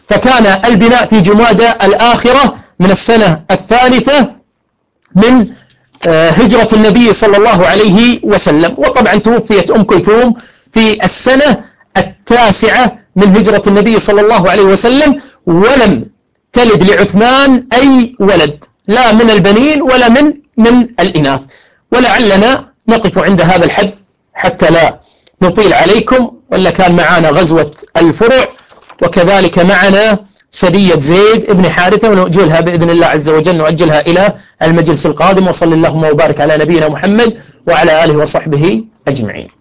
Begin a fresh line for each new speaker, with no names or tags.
فكان البناء في جمادى الآخرة من السنة الثالثة من هجرة النبي صلى الله عليه وسلم. وطبعا توفيت أم كلثوم في السنة التاسعة من هجرة النبي صلى الله عليه وسلم، ولم تلد لعثمان أي ولد، لا من البنين ولا من الإناث. ولعلنا نقف عند هذا الحد حتى لا نطيل عليكم، ولا كان معنا غزوة الفرع، وكذلك معنا سرية زيد بن حارثة، ونؤجلها بإذن الله عز وجل، نؤجلها إلى المجلس القادم. وصلى اللهم وبارك على نبينا محمد وعلى آله وصحبه أجمعين.